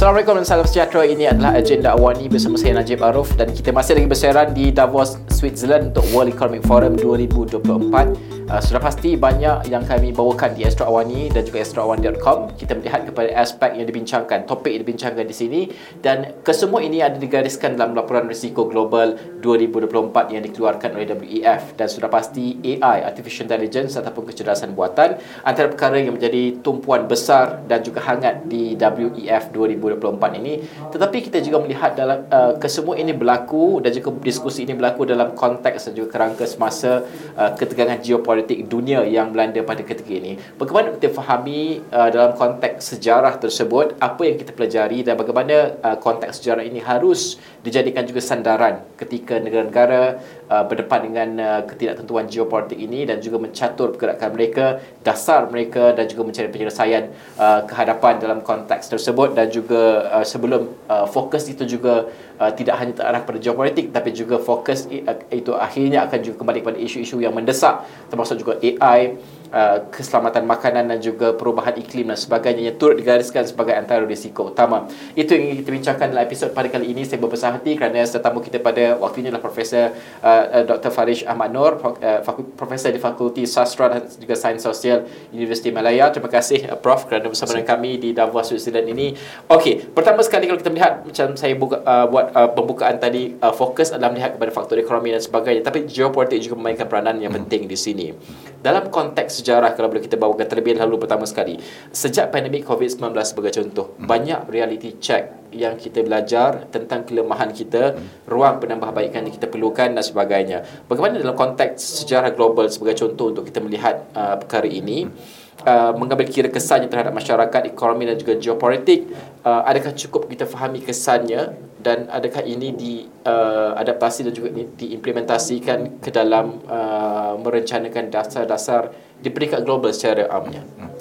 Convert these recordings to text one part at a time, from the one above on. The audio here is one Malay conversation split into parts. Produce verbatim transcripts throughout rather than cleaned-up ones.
Assalamualaikum dan salam sejahtera. Ini adalah Agenda Awani bersama saya Najib Aruf dan kita masih lagi bersairan di Davos, Switzerland untuk World Economic Forum dua ribu dua puluh empat. Uh, sudah pasti banyak yang kami bawakan di Astro Awani dan juga astro awani dot com. Kita melihat kepada aspek yang dibincangkan, topik yang dibincangkan di sini, dan kesemua ini ada digariskan dalam laporan risiko global dua ribu dua puluh empat yang dikeluarkan oleh W E F. Dan sudah pasti A I, Artificial Intelligence ataupun kecerdasan buatan, antara perkara yang menjadi tumpuan besar dan juga hangat di W E F dua ribu dua puluh empat ini. Tetapi kita juga melihat dalam uh, kesemua ini berlaku dan juga diskusi ini berlaku dalam konteks dan juga kerangka semasa uh, ketegangan geopolitik dunia yang melanda pada ketika ini. Bagaimana kita fahami uh, dalam konteks sejarah tersebut apa yang kita pelajari dan bagaimana uh, konteks sejarah ini harus dijadikan juga sandaran ketika negara-negara uh, berdepan dengan uh, ketidaktentuan geopolitik ini dan juga mencatur pergerakan mereka, dasar mereka dan juga mencari penyelesaian uh, kehadapan dalam konteks tersebut. Dan juga uh, sebelum uh, fokus itu juga uh, tidak hanya terarah pada geopolitik, tapi juga fokus uh, itu akhirnya akan juga kembali kepada isu-isu yang mendesak, termasuk juga A I, uh, keselamatan makanan dan juga perubahan iklim dan sebagainya yang turut digariskan sebagai antara risiko utama. Itu yang ingin kita bincangkan dalam episod pada kali ini. Saya berbesar hati kerana tetamu kita pada waktu ini adalah Profesor uh, Doktor Farish Ahmad Noor, uh, Profesor di Fakulti Sastra dan juga Sains Sosial Universiti Malaya. Terima kasih uh, Prof kerana bersama dengan kami di Davos Switzerland ini. Okey, pertama sekali kalau kita melihat macam saya buka, uh, buat uh, pembukaan tadi, uh, fokus adalah melihat kepada faktor ekonomi dan sebagainya, tapi geopolitik juga memainkan peranan yang penting di sini. Dalam konteks sejarah, kalau boleh kita bawakan terlebih dahulu, pertama sekali, sejak pandemik covid sembilan belas sebagai contoh, banyak reality check yang kita belajar tentang kelemahan kita, ruang penambahbaikan yang kita perlukan dan sebagainya. Bagaimana dalam konteks sejarah global sebagai contoh untuk kita melihat uh, perkara ini, Uh, mengambil kira kesannya terhadap masyarakat, ekonomi dan juga geopolitik, uh, adakah cukup kita fahami kesannya dan adakah ini diadaptasi uh, dan juga diimplementasikan ke dalam uh, merencanakan dasar-dasar di peringkat global secara amnya?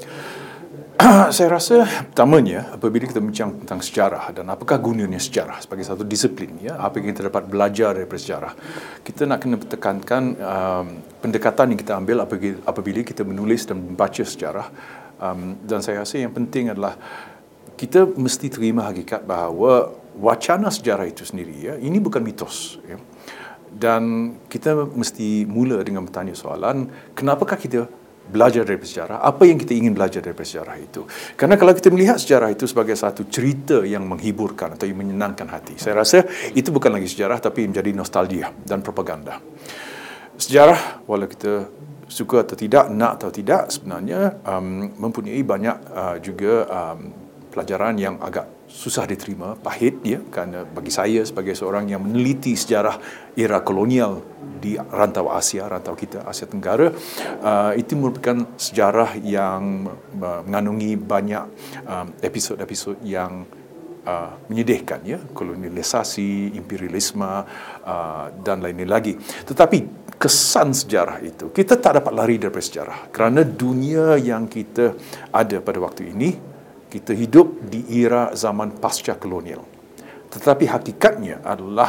Saya rasa pertamanya apabila kita bincang tentang sejarah dan apakah gunanya sejarah sebagai satu disiplin, ya, apa yang kita dapat belajar daripada sejarah, kita nak kena tekankan um, pendekatan yang kita ambil apabila, apabila kita menulis dan membaca sejarah. Um, dan saya rasa yang penting adalah kita mesti terima hakikat bahawa wacana sejarah itu sendiri, ya, ini bukan mitos, ya. Dan kita mesti mula dengan bertanya soalan, kenapakah kita belajar dari sejarah, apa yang kita ingin belajar dari sejarah itu. Karena kalau kita melihat sejarah itu sebagai satu cerita yang menghiburkan atau yang menyenangkan hati, saya rasa itu bukan lagi sejarah tapi menjadi nostalgia dan propaganda. Sejarah, walau kita suka atau tidak, nak atau tidak, sebenarnya um, mempunyai banyak uh, juga um, pelajaran yang agak susah diterima, pahit, ya, kerana bagi saya sebagai seorang yang meneliti sejarah era kolonial di rantau Asia, rantau kita Asia Tenggara, uh, itu merupakan sejarah yang uh, mengandungi banyak um, episod-episod yang uh, menyedihkan, ya, kolonialisasi, imperialisme uh, dan lain-lain lagi. Tetapi kesan sejarah itu kita tak dapat lari daripada sejarah, kerana dunia yang kita ada pada waktu ini, kita hidup di era zaman pasca kolonial. Tetapi hakikatnya adalah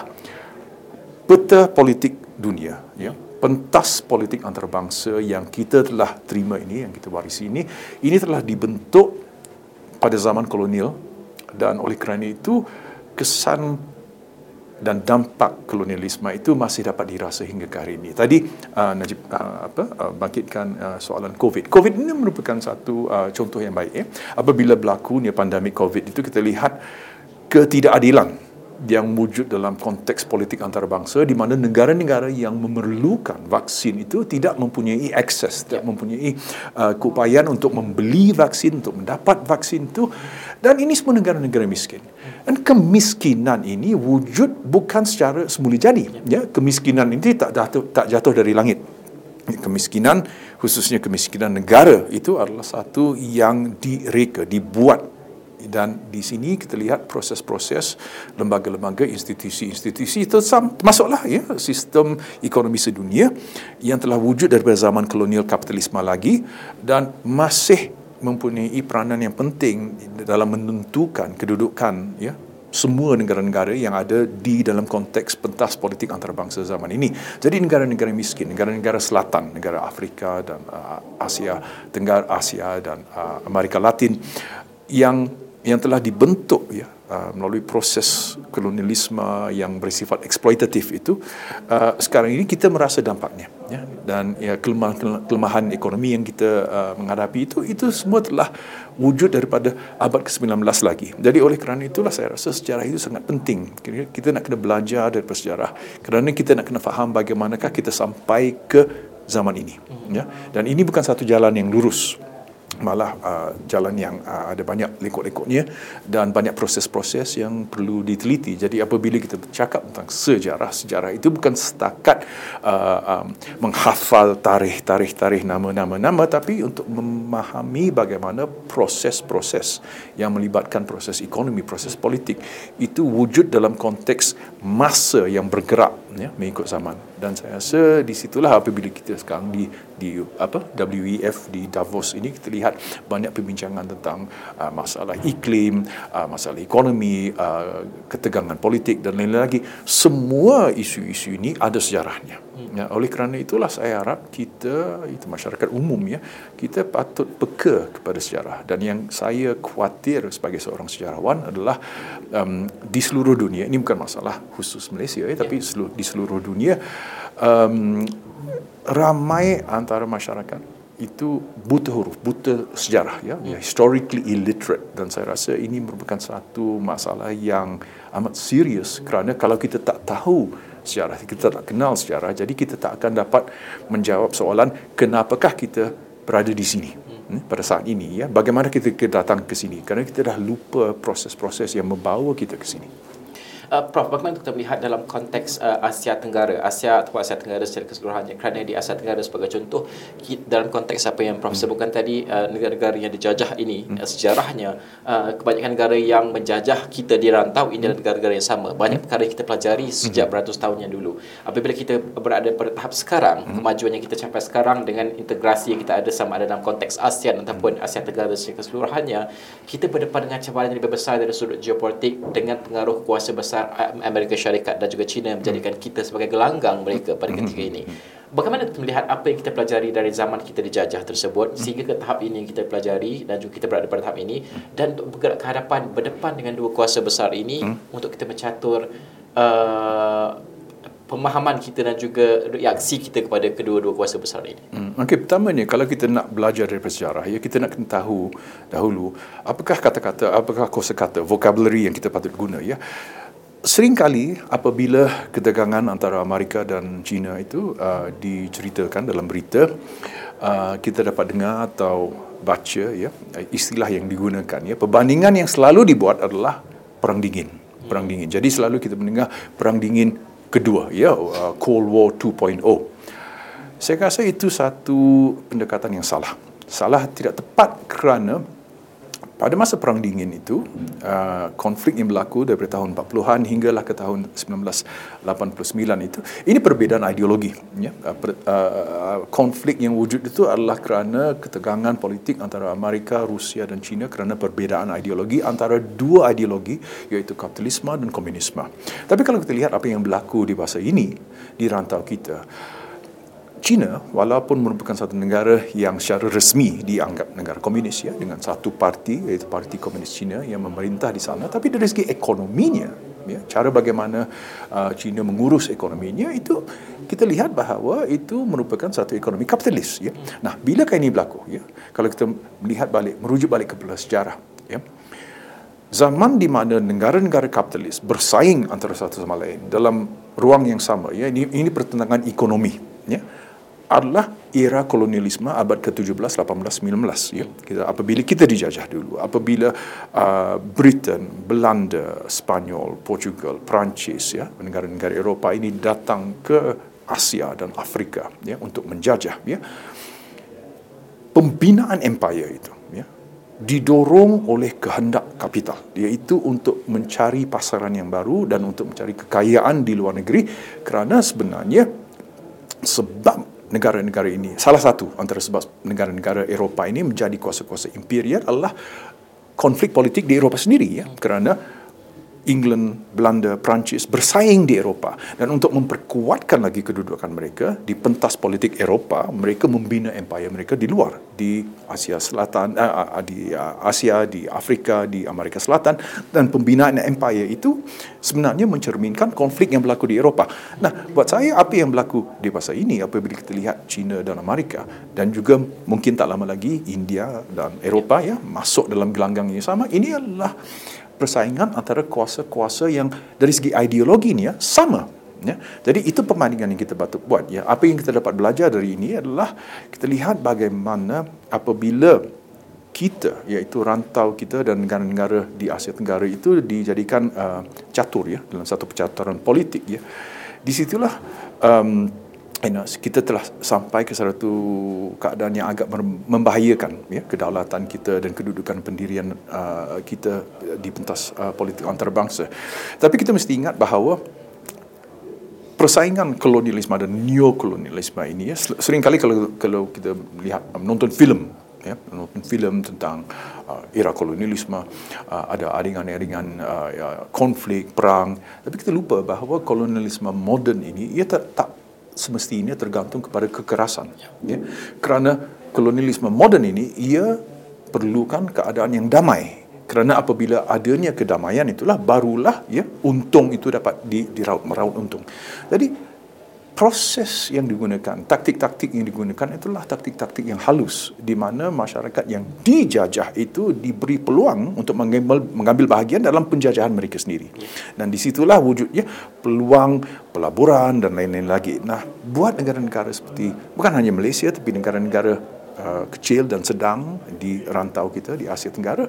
peta politik dunia, ya, pentas politik antarabangsa yang kita telah terima ini, yang kita warisi ini, ini telah dibentuk pada zaman kolonial, dan oleh kerana itu kesan dan dampak kolonialisme itu masih dapat dirasa hingga ke hari ini. Tadi uh, Najib uh, apa uh, bangkitkan uh, soalan COVID. COVID ini merupakan satu uh, contoh yang baik. Eh? Apabila berlakunya pandemik COVID itu, kita lihat ketidakadilan yang wujud dalam konteks politik antarabangsa, di mana negara-negara yang memerlukan vaksin itu tidak mempunyai akses, tidak mempunyai uh, keupayaan untuk membeli vaksin, untuk mendapat vaksin itu, dan ini semua negara-negara miskin. Dan kemiskinan ini wujud bukan secara semula jadi, ya, kemiskinan ini tak jatuh, tak jatuh dari langit. Kemiskinan, khususnya kemiskinan negara, itu adalah satu yang direka, dibuat. Dan di sini kita lihat proses-proses lembaga-lembaga, institusi-institusi itu termasuklah, ya, sistem ekonomi sedunia yang telah wujud daripada zaman kolonial kapitalisme lagi dan masih mempunyai peranan yang penting dalam menentukan kedudukan, ya, semua negara-negara yang ada di dalam konteks pentas politik antarabangsa zaman ini. Jadi negara-negara miskin, negara-negara selatan, negara Afrika dan uh, Asia Tenggara, Asia dan uh, Amerika Latin yang yang telah dibentuk, ya, uh, melalui proses kolonialisme yang bersifat eksploitatif itu, uh, sekarang ini kita merasa dampaknya, ya. Dan ya, kelemahan, kelemahan ekonomi yang kita uh, menghadapi itu itu semua telah wujud daripada abad ke sembilan belas lagi. Jadi oleh kerana itulah saya rasa sejarah itu sangat penting. Kita nak kena belajar daripada sejarah kerana kita nak kena faham bagaimanakah kita sampai ke zaman ini, ya. Dan ini bukan satu jalan yang lurus, malah uh, jalan yang uh, ada banyak lekuk-lekuknya dan banyak proses-proses yang perlu diteliti. Jadi apabila kita bercakap tentang sejarah, sejarah itu bukan setakat uh, um, menghafal tarikh-tarikh-tarikh nama-nama-nama, tapi untuk memahami bagaimana proses-proses yang melibatkan proses ekonomi, proses politik itu wujud dalam konteks masa yang bergerak, ya, mengikut zaman. Dan saya rasa di situlah apabila kita sekarang di di apa W E F di Davos ini kita lihat banyak perbincangan tentang uh, masalah iklim, uh, masalah ekonomi, uh, ketegangan politik dan lain-lain lagi. Semua isu-isu ini ada sejarahnya. Ya, oleh kerana itulah saya harap kita, itu masyarakat umum, ya, kita patut peka kepada sejarah. Dan yang saya khawatir sebagai seorang sejarawan adalah um, di seluruh dunia, ini bukan masalah khusus Malaysia, ya, tapi seluruh, di seluruh dunia um, ramai antara masyarakat itu buta huruf, buta sejarah, ya, ya, historically illiterate. Dan saya rasa ini merupakan satu masalah yang amat serius kerana kalau kita tak tahu sejarah, kita tak kenal sejarah, jadi kita tak akan dapat menjawab soalan kenapakah kita berada di sini hmm, pada saat ini, ya. Bagaimana kita datang ke sini, kerana kita dah lupa proses-proses yang membawa kita ke sini. Uh, Prof, bagaimana kita melihat dalam konteks uh, Asia Tenggara, Asia atau Asia Tenggara secara keseluruhannya? Kerana di Asia Tenggara sebagai contoh, kita, dalam konteks apa yang Prof hmm. sebutkan tadi, uh, negara-negara yang dijajah ini, hmm. uh, sejarahnya, uh, kebanyakan negara yang menjajah kita di rantau ini adalah negara-negara yang sama. Banyak hmm. perkara yang kita pelajari sejak hmm. beratus tahun yang dulu. Apabila kita berada pada tahap sekarang, hmm. kemajuan yang kita capai sekarang dengan integrasi yang kita ada sama ada dalam konteks ASEAN ataupun Asia Tenggara secara keseluruhannya, kita berdepan dengan cabaran yang lebih besar dari sudut geopolitik dengan pengaruh kuasa besar Amerika Syarikat dan juga China yang menjadikan kita sebagai gelanggang mereka pada ketika ini. Bagaimana kita melihat apa yang kita pelajari dari zaman kita dijajah tersebut sehingga ke tahap ini yang kita pelajari dan juga kita berada pada tahap ini, dan untuk bergerak ke hadapan berdepan dengan dua kuasa besar ini hmm. untuk kita mencatur uh, pemahaman kita dan juga reaksi kita kepada kedua-dua kuasa besar ini. Hmm. Okey, pertamanya kalau kita nak belajar dari sejarah, ya, kita nak kena tahu dahulu apakah kata-kata, apakah kosakata, vocabulary yang kita patut guna, ya. Seringkali apabila ketegangan antara Amerika dan China itu uh, diceritakan dalam berita, uh, kita dapat dengar atau baca, ya, istilah yang digunakan, ya, perbandingan yang selalu dibuat adalah perang dingin. Perang dingin. Jadi selalu kita mendengar perang dingin kedua, ya, uh, Cold War dua titik kosong. Saya rasa itu satu pendekatan yang salah. Salah, tidak tepat kerana pada masa Perang Dingin itu, uh, konflik yang berlaku daripada tahun empat puluhan hinggalah ke tahun sembilan belas lapan puluh sembilan itu, ini perbezaan ideologi, ya. Uh, per, uh, konflik yang wujud itu adalah kerana ketegangan politik antara Amerika, Rusia dan China kerana perbezaan ideologi antara dua ideologi, iaitu kapitalisme dan komunisme. Tapi kalau kita lihat apa yang berlaku di masa ini di rantau kita, China walaupun merupakan satu negara yang secara resmi dianggap negara komunis, ya, dengan satu parti iaitu Parti Komunis China yang memerintah di sana, tapi dari segi ekonominya, ya, cara bagaimana uh, China mengurus ekonominya itu kita lihat bahawa itu merupakan satu ekonomi kapitalis, ya. Nah, bilakah ini berlaku, ya? Kalau kita melihat balik, merujuk balik kepada sejarah, ya. Zaman di mana negara-negara kapitalis bersaing antara satu sama lain dalam ruang yang sama, ya, ini ini pertentangan ekonomi, ya, adalah era kolonialisme abad ke tujuh belas, lapan belas, sembilan belas, ya. Kita, apabila kita dijajah dulu, apabila uh, Britain, Belanda, Spanyol, Portugal, Perancis, ya, negara-negara Eropah ini datang ke Asia dan Afrika, ya, untuk menjajah, ya. Pembinaan empire itu, ya, didorong oleh kehendak kapital, iaitu untuk mencari pasaran yang baru dan untuk mencari kekayaan di luar negeri, kerana sebenarnya sebab negara-negara ini, salah satu antara sebab negara-negara Eropah ini menjadi kuasa-kuasa imperial adalah konflik politik di Eropah sendiri, ya, kerana England, Belanda, Perancis bersaing di Eropah, dan untuk memperkuatkan lagi kedudukan mereka di pentas politik Eropah, mereka membina empire mereka di luar, di Asia Selatan, uh, di uh, Asia, di Afrika, di Amerika Selatan, dan pembinaan empire itu sebenarnya mencerminkan konflik yang berlaku di Eropah. Nah, buat saya apa yang berlaku di masa ini apabila kita lihat China dan Amerika, dan juga mungkin tak lama lagi India dan Eropah ya masuk dalam gelanggang yang sama, ini adalah persaingan antara kuasa-kuasa yang dari segi ideologi ni ya sama. Ya. Jadi itu perbandingan yang kita patut buat. Ya. Apa yang kita dapat belajar dari ini adalah kita lihat bagaimana apabila kita, iaitu rantau kita dan negara-negara di Asia Tenggara itu dijadikan uh, catur ya dalam satu percaturan politik ya. Di situlah um, kita telah sampai ke satu keadaan yang agak membahayakan ya, kedaulatan kita dan kedudukan pendirian uh, kita di pentas uh, politik antarabangsa. Tapi kita mesti ingat bahawa persaingan kolonialisme dan neokolonialisme ini ya, seringkali kalau kalau kita lihat menonton filem ya, menonton filem tentang uh, era kolonialisme, uh, ada aringan-aringan uh, ya, konflik, perang, tapi kita lupa bahawa kolonialisme moden ini ia tak, tak semestinya tergantung kepada kekerasan ya. Kerana kolonialisme moden ini ia perlukan keadaan yang damai, kerana apabila adanya kedamaian itulah barulah ya untung itu dapat di, diraut meraut untung. Jadi proses yang digunakan, taktik-taktik yang digunakan itulah taktik-taktik yang halus, di mana masyarakat yang dijajah itu diberi peluang untuk mengambil, mengambil bahagian dalam penjajahan mereka sendiri. Dan di situlah wujudnya peluang pelaburan dan lain-lain lagi. Nah, buat negara-negara seperti, bukan hanya Malaysia, tapi negara-negara uh, kecil dan sedang di rantau kita di Asia Tenggara,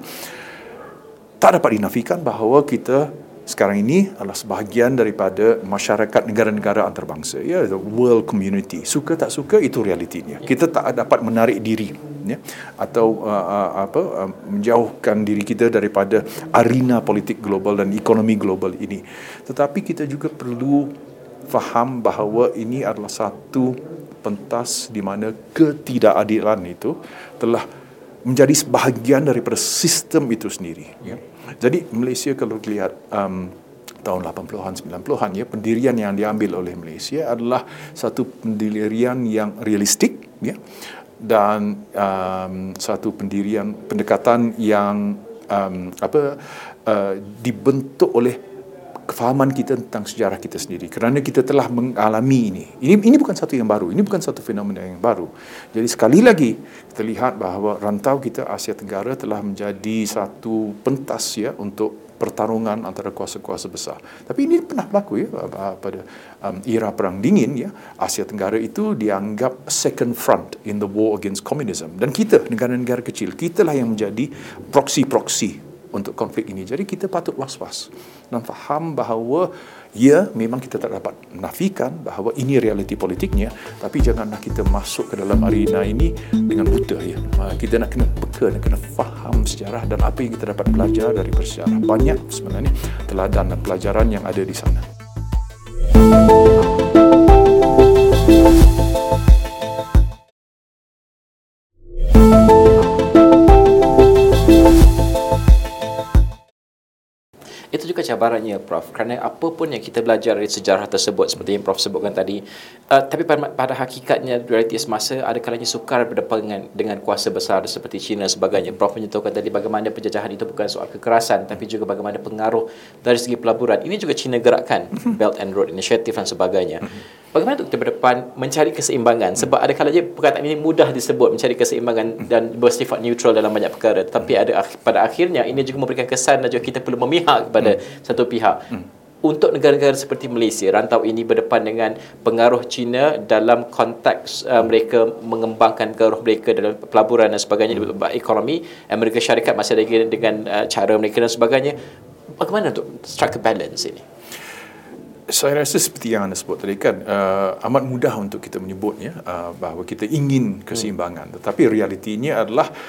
tak dapat dinafikan bahawa kita sekarang ini adalah sebahagian daripada masyarakat negara-negara antarabangsa, ya, the world community. Suka tak suka itu realitinya. Kita tak dapat menarik diri, ya, atau uh, uh, apa uh, menjauhkan diri kita daripada arena politik global dan ekonomi global ini. Tetapi kita juga perlu faham bahawa ini adalah satu pentas di mana ketidakadilan itu telah menjadi sebahagian daripada sistem itu sendiri, ya. Jadi Malaysia kalau lihat um, tahun lapan puluhan, sembilan puluhan ya, pendirian yang diambil oleh Malaysia adalah satu pendirian yang realistik ya, dan um, satu pendirian pendekatan yang um, apa uh, dibentuk oleh kefahaman kita tentang sejarah kita sendiri, kerana kita telah mengalami ini. Ini ini bukan satu yang baru, ini bukan satu fenomena yang baru. Jadi sekali lagi kita lihat bahawa rantau kita Asia Tenggara telah menjadi satu pentas ya untuk pertarungan antara kuasa-kuasa besar. Tapi ini pernah berlaku ya pada um, era perang dingin ya. Asia Tenggara itu dianggap second front in the war against communism, dan kita negara-negara kecil, kitalah yang menjadi proksi-proksi untuk konflik ini. Jadi kita patut was-was dan faham bahawa ya, memang kita tak dapat menafikan bahawa ini realiti politiknya, tapi janganlah kita masuk ke dalam arena ini dengan buta ya. Kita nak kena peka dan kena faham sejarah dan apa yang kita dapat belajar dari bersejarah. Banyak sebenarnya teladan dan pelajaran yang ada di sana. Itu juga cabarannya, Prof, kerana apa pun yang kita belajar dari sejarah tersebut seperti yang Prof sebutkan tadi, uh, tapi pada, pada hakikatnya realiti semasa ada kalanya sukar berdepan dengan kuasa besar seperti China dan sebagainya. Prof menyentuhkan tadi bagaimana penjajahan itu bukan soal kekerasan, tapi juga bagaimana pengaruh dari segi pelaburan. Ini juga China gerakkan Belt and Road Initiative dan sebagainya. Bagaimana untuk kita berdepan mencari keseimbangan? Sebab ada kalanya perkataan ini mudah disebut, mencari keseimbangan dan bersifat neutral dalam banyak perkara, tetapi ada pada akhirnya ini juga memberikan kesan dan juga kita perlu memihak kepada hmm. satu pihak. Hmm. Untuk negara-negara seperti Malaysia, rantau ini berdepan dengan pengaruh China dalam konteks uh, mereka mengembangkan pengaruh mereka dalam pelaburan dan sebagainya, hmm. ekonomi, Amerika Syarikat masih lagi dengan uh, cara mereka dan sebagainya. Bagaimana untuk strike a balance ini? Saya rasa seperti yang anda sebut tadi kan, uh, amat mudah untuk kita menyebutnya uh, bahawa kita ingin keseimbangan, hmm. tetapi realitinya adalah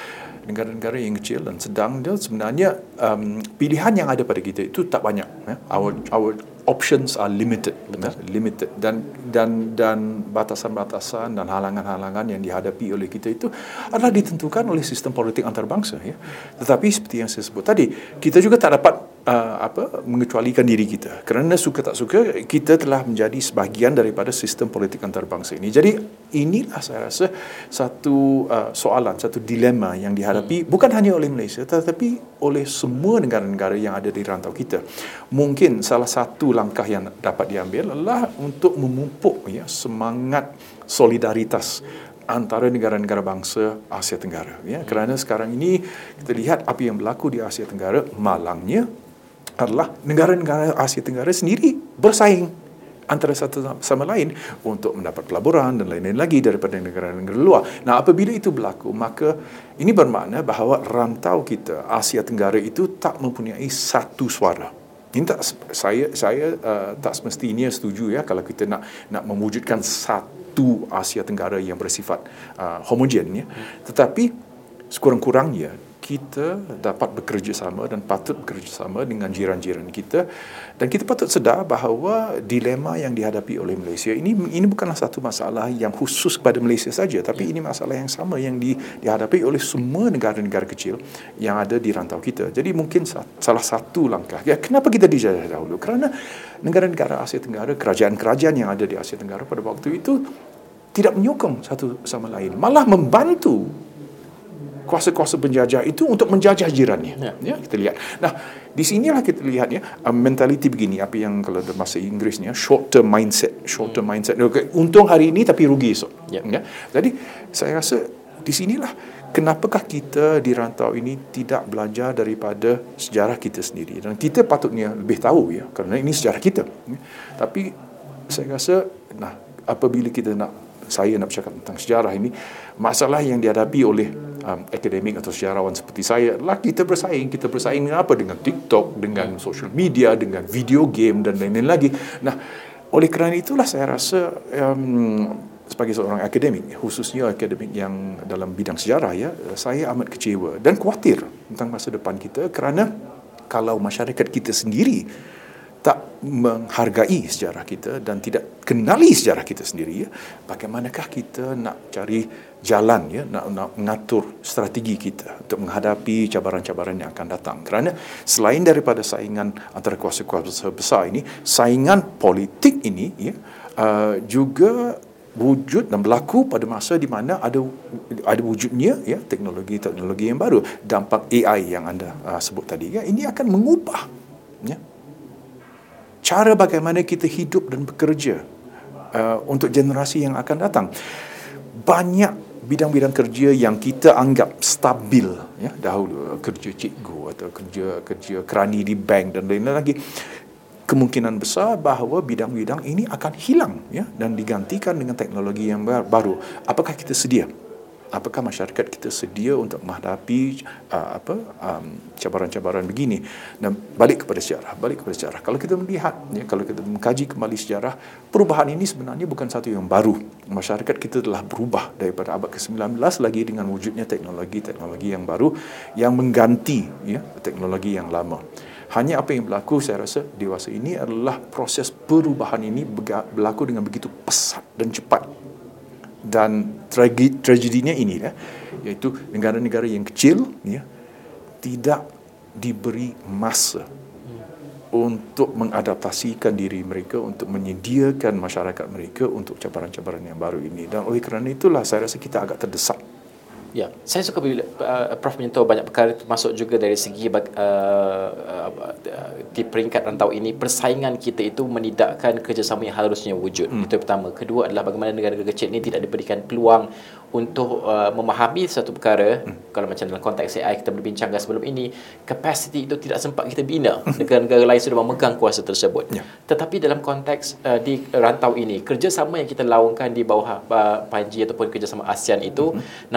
negara-negara yang kecil dan sedang, dia sebenarnya um, pilihan yang ada pada kita itu tak banyak. Ya. Our our options are limited, ya, limited dan dan dan batasan-batasan dan halangan-halangan yang dihadapi oleh kita itu adalah ditentukan oleh sistem politik antarabangsa. Ya. Tetapi seperti yang saya sebut tadi, kita juga tak dapat uh, apa mengecualikan diri kita, kerana suka tak suka kita telah menjadi sebahagian daripada sistem politik antarabangsa ini. Jadi inilah saya rasa satu uh, soalan, satu dilema yang dihadapi hmm. bukan hanya oleh Malaysia tetapi oleh semua negara-negara yang ada di rantau kita. Mungkin salah satu langkah yang dapat diambil adalah untuk memupuk ya semangat solidaritas antara negara-negara bangsa Asia Tenggara, ya, kerana sekarang ini kita lihat apa yang berlaku di Asia Tenggara, malangnya adalah negara-negara Asia Tenggara sendiri bersaing antara satu sama lain untuk mendapat pelaburan dan lain-lain lagi daripada negara-negara luar. Nah, apabila itu berlaku, maka ini bermakna bahawa rantau kita Asia Tenggara itu tak mempunyai satu suara. Ini tak, saya saya uh, tak semestinya setuju ya kalau kita nak nak mewujudkan satu Asia Tenggara yang bersifat uh, homogen ya. Tetapi sekurang-kurangnya kita dapat bekerjasama dan patut bekerjasama dengan jiran-jiran kita, dan kita patut sedar bahawa dilema yang dihadapi oleh Malaysia ini ini bukanlah satu masalah yang khusus kepada Malaysia saja, tapi ini masalah yang sama yang di, dihadapi oleh semua negara-negara kecil yang ada di rantau kita. Jadi mungkin salah satu langkah, ya, kenapa kita dijajah dahulu? Kerana negara-negara Asia Tenggara, kerajaan-kerajaan yang ada di Asia Tenggara pada waktu itu tidak menyokong satu sama lain, malah membantu kuasa-kuasa penjajah itu untuk menjajah jirannya. Ya. Ya, kita lihat. Nah, di sinilah kita lihat ya, um, mentaliti begini, apa yang kalau dalam bahasa Inggerisnya short term mindset, short term mindset. Okay, untung hari ini tapi rugi esok. Ya. Ya. Jadi saya rasa di sinilah kenapakah kita di rantau ini tidak belajar daripada sejarah kita sendiri, dan kita patutnya lebih tahu ya, kerana ini sejarah kita. Ya. Tapi saya rasa nah apabila kita nak saya nak bercakap tentang sejarah ini, masalah yang dihadapi oleh um, akademik atau sejarawan seperti saya adalah kita bersaing. Kita bersaing dengan apa? Dengan TikTok, dengan social media, dengan video game dan lain-lain lagi. Nah, oleh kerana itulah saya rasa um, sebagai seorang akademik, khususnya akademik yang dalam bidang sejarah ya, saya amat kecewa dan khawatir tentang masa depan kita, kerana kalau masyarakat kita sendiri tak menghargai sejarah kita dan tidak kenali sejarah kita sendiri, ya, bagaimanakah kita nak cari jalan ya, nak, nak mengatur strategi kita untuk menghadapi cabaran-cabaran yang akan datang. Kerana selain daripada saingan antara kuasa-kuasa besar ini, saingan politik ini ya, uh, juga wujud dan berlaku pada masa di mana ada ada wujudnya ya teknologi-teknologi yang baru, dampak A I yang anda uh, sebut tadi ya, ini akan mengubah ya cara bagaimana kita hidup dan bekerja uh, untuk generasi yang akan datang. Banyak bidang-bidang kerja yang kita anggap stabil ya dahulu, kerja cikgu atau kerja kerja kerani di bank dan lain-lain lagi, kemungkinan besar bahawa bidang-bidang ini akan hilang ya dan digantikan dengan teknologi yang baru. Apakah kita sedia? Apakah masyarakat kita sedia untuk menghadapi uh, apa um, cabaran-cabaran begini? Dan balik kepada sejarah, balik kepada sejarah. Kalau kita melihat, ya, kalau kita mengkaji kembali sejarah, perubahan ini sebenarnya bukan satu yang baru. Masyarakat kita telah berubah daripada abad ke sembilan belas lagi dengan wujudnya teknologi-teknologi yang baru yang mengganti ya teknologi yang lama. Hanya apa yang berlaku, saya rasa dewasa ini adalah proses perubahan ini berlaku dengan begitu pesat dan cepat. Dan tragedi, tragedinya ini ya, iaitu negara-negara yang kecil ya, tidak diberi masa hmm. untuk mengadaptasikan diri mereka, untuk menyediakan masyarakat mereka untuk cabaran-cabaran yang baru ini. Dan oleh kerana itulah saya rasa kita agak terdesak. Ya, saya suka bila uh, Prof menyentuh banyak perkara, termasuk juga dari segi uh, uh, di peringkat rantau ini, persaingan kita itu menidakkan kerjasama yang harusnya wujud. Hmm. Itu pertama. Kedua adalah bagaimana negara-negara kecil ini tidak diberikan peluang untuk uh, memahami satu perkara. Hmm. Kalau macam dalam konteks A I kita berbincangkan sebelum ini, kapasiti itu tidak sempat kita bina. Negara-negara lain sudah memegang kuasa tersebut. Ya. Tetapi dalam konteks uh, di rantau ini, kerjasama yang kita laungkan di bawah uh, Panji ataupun kerjasama ASEAN itu hmm. nampak in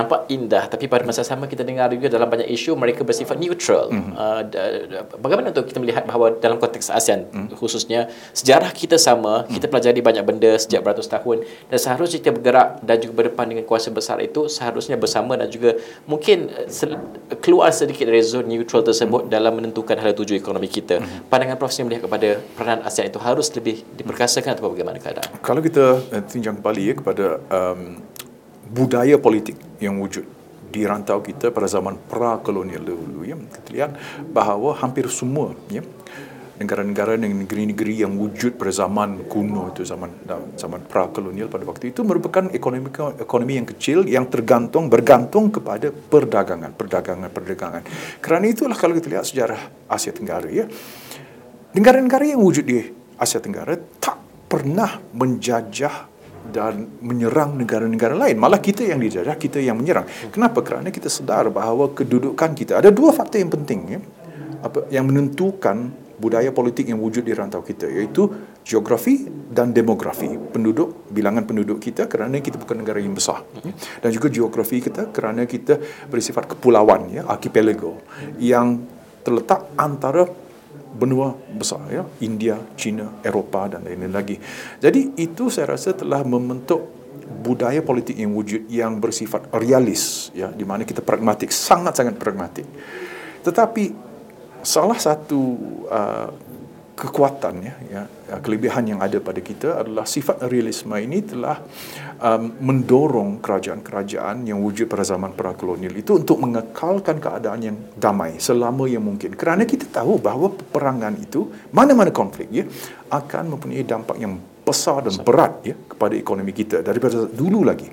indah, tapi pada masa sama kita dengar juga dalam banyak isu mereka bersifat neutral. Mm-hmm. Uh, bagaimana untuk kita melihat bahawa dalam konteks ASEAN mm-hmm. khususnya, sejarah kita sama, mm-hmm. kita pelajari banyak benda sejak beratus tahun, dan seharusnya kita bergerak dan juga berdepan dengan kuasa besar itu seharusnya bersama dan juga mungkin keluar sedikit dari zon neutral tersebut mm-hmm. dalam menentukan hala tuju ekonomi kita. Mm-hmm. Pandangan Prof Sendiri melihat kepada peranan ASEAN itu harus lebih diperkasakan atau bagaimana keadaan? Kalau kita tinjau kembali ya kepada um, budaya politik yang wujud di rantau kita pada zaman pra-kolonial dahulu, ya, kita lihat bahawa hampir semua ya, negara-negara dan negeri-negeri yang wujud pada zaman kuno itu, zaman zaman pra-kolonial pada waktu itu merupakan ekonomi ekonomi yang kecil yang tergantung bergantung kepada perdagangan, perdagangan, perdagangan. Kerana itulah kalau kita lihat sejarah Asia Tenggara, ya, negara-negara yang wujud di Asia Tenggara tak pernah menjajah dan menyerang negara-negara lain. Malah kita yang dijajah, kita yang menyerang. Kenapa? Kerana kita sedar bahawa kedudukan kita, ada dua faktor yang penting ya, apa yang menentukan budaya politik yang wujud di rantau kita, iaitu geografi dan demografi. Penduduk, bilangan penduduk kita kerana kita bukan negara yang besar. Ya. Dan juga geografi kita kerana kita bersifat kepulauan, ya, archipelago, yang terletak antara benua besar, ya, India, China, Eropah dan lain-lain lagi. Jadi itu saya rasa telah membentuk budaya politik yang wujud yang bersifat realis, ya, di mana kita pragmatik, sangat-sangat pragmatik. Tetapi salah satu uh, kekuatan, ya, ya, kelebihan yang ada pada kita adalah sifat realisme ini telah um, mendorong kerajaan-kerajaan yang wujud pada zaman pra-kolonial itu untuk mengekalkan keadaan yang damai selama yang mungkin. Kerana kita tahu bahawa peperangan itu, mana-mana konflik, ya, akan mempunyai dampak yang besar dan berat, ya, kepada ekonomi kita daripada dulu lagi.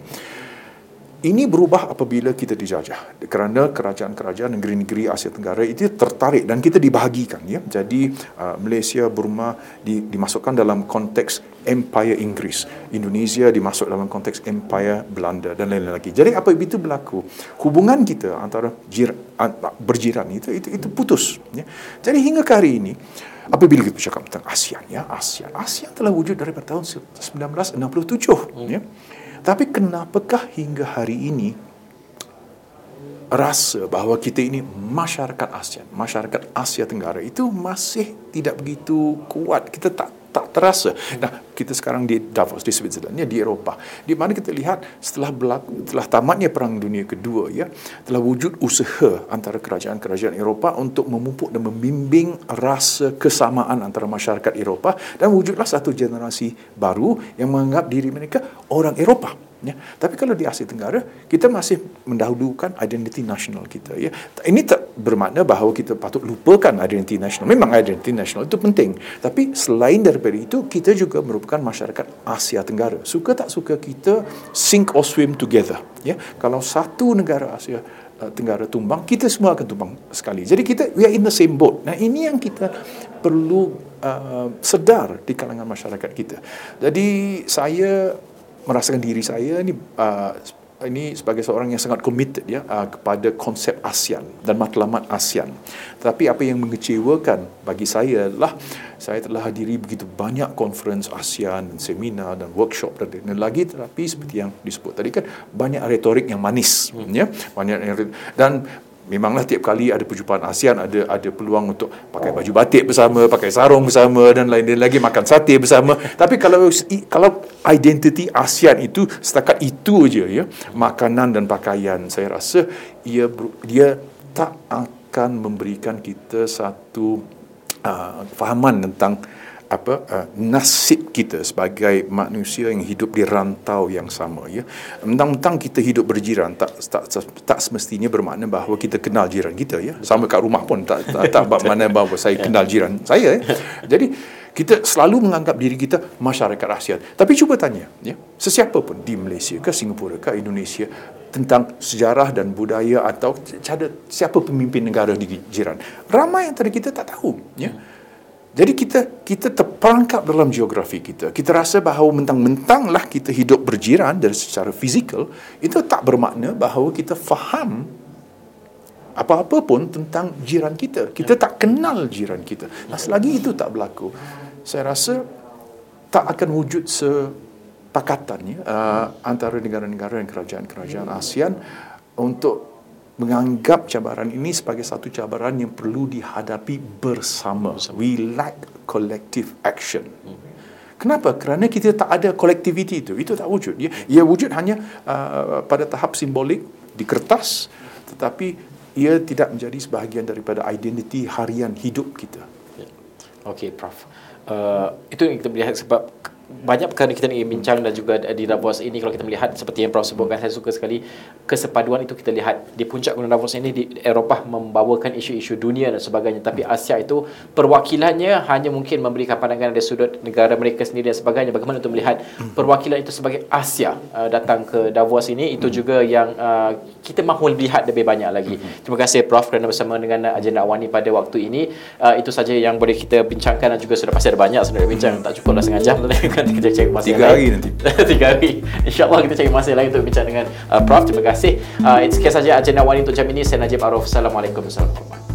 Ini berubah apabila kita dijajah, kerana kerajaan-kerajaan negeri-negeri Asia Tenggara itu tertarik dan kita dibahagikan, ya. Jadi uh, Malaysia, Burma di, dimasukkan dalam konteks Empire Inggeris, Indonesia dimasuk dalam konteks Empire Belanda dan lain-lain lagi. Jadi apabila itu berlaku, hubungan kita antara jir, uh, berjiran itu itu itu putus, ya. Jadi hingga ke hari ini, apabila kita bercakap tentang ASEAN, ya, ASEAN, ASEAN telah wujud daripada tahun sembilan belas enam puluh tujuh, hmm. ya. Tapi kenapakah hingga hari ini rasa bahawa kita ini masyarakat ASEAN, masyarakat Asia Tenggara itu masih tidak begitu kuat, kita tak tak terasa. Nah, kita sekarang di Davos, di Switzerland, ya, di Eropah, di mana kita lihat setelah berlaku, setelah tamatnya Perang Dunia Kedua, ya, telah wujud usaha antara kerajaan-kerajaan Eropah untuk memupuk dan membimbing rasa kesamaan antara masyarakat Eropah, dan wujudlah satu generasi baru yang menganggap diri mereka orang Eropah. Ya. Tapi kalau di Asia Tenggara, kita masih mendahulukan identiti nasional kita. Ya. Ini tak bermakna bahawa kita patut lupakan identiti nasional. Memang identiti nasional itu penting. Tapi selain daripada itu, kita juga merupakan masyarakat Asia Tenggara. Suka tak suka, kita sink or swim together. Ya. Kalau satu negara Asia Tenggara tumbang, kita semua akan tumbang sekali. Jadi kita, we are in the same boat. Nah, ini yang kita perlu uh, sedar di kalangan masyarakat kita. Jadi saya merasakan diri saya ini uh, ini sebagai seorang yang sangat committed, ya, uh, kepada konsep ASEAN dan matlamat ASEAN. Tapi apa yang mengecewakan bagi saya adalah saya telah hadiri begitu banyak conference ASEAN, seminar dan workshop dan, dan lagi, tetapi seperti yang disebut tadi kan, banyak retorik yang manis, hmm. ya, banyak yang, dan memanglah tiap kali ada perjumpaan ASEAN ada ada peluang untuk pakai baju batik bersama, pakai sarung bersama dan lain-lain lagi, makan sate bersama. Tapi kalau kalau identiti ASEAN itu setakat itu aja, ya, makanan dan pakaian, saya rasa ia dia tak akan memberikan kita satu uh, fahaman tentang apa uh, nasib kita sebagai manusia yang hidup di rantau yang sama, ya. Mentang-mentang kita hidup berjiran, tak, tak tak semestinya bermakna bahawa kita kenal jiran kita, ya. Sama kat rumah pun tak tak, tak bermakna bahawa saya kenal jiran saya, ya. Jadi kita selalu menganggap diri kita masyarakat ASEAN. Tapi cuba tanya, ya, sesiapa pun di Malaysia ke Singapura ke Indonesia tentang sejarah dan budaya atau cara siapa pemimpin negara di jiran. Ramai antara kita tak tahu, ya. Jadi kita kita terperangkap dalam geografi kita. Kita rasa bahawa mentang-mentanglah kita hidup berjiran dari secara fizikal, itu tak bermakna bahawa kita faham apa-apa pun tentang jiran kita. Kita tak kenal jiran kita. Nah, selagi itu tak berlaku, saya rasa tak akan wujud sepakatan, ya, uh, antara negara-negara dan kerajaan-kerajaan ASEAN untuk menganggap cabaran ini sebagai satu cabaran yang perlu dihadapi bersama. We lack collective action. Kenapa? Kerana kita tak ada collectivity itu. Itu tak wujud. Ia, ia wujud hanya uh, pada tahap simbolik di kertas, tetapi ia tidak menjadi sebahagian daripada identiti harian hidup kita. Okey, Prof. Uh, itu yang kita melihat sebab banyak perkara kita ingin bincang dan juga di Davos ini kalau kita melihat seperti yang Prof sebutkan, saya suka sekali kesepaduan itu kita lihat di puncak gunung Davos ini. Di Eropah membawakan isu-isu dunia dan sebagainya, tapi Asia itu perwakilannya hanya mungkin memberikan pandangan dari sudut negara mereka sendiri dan sebagainya. Bagaimana untuk melihat perwakilan itu sebagai Asia uh, datang ke Davos ini, itu juga yang uh, kita mahu lihat lebih banyak lagi. Terima kasih Prof kerana bersama dengan agenda Awani pada waktu ini. Uh, itu saja yang boleh kita bincangkan dan juga sudah pasti ada banyak sebenarnya bincang, tak cukup dah setengah jam. Nanti kita cari masa Tiga hari nanti. Tiga hari. InsyaAllah kita cari masa lain untuk bincang dengan uh, Prof. Terima kasih. Uh, itu sekian saja agenda Awani untuk jam ini. Saya Najib Arif. Assalamualaikum warahmatullahi wabarakatuh.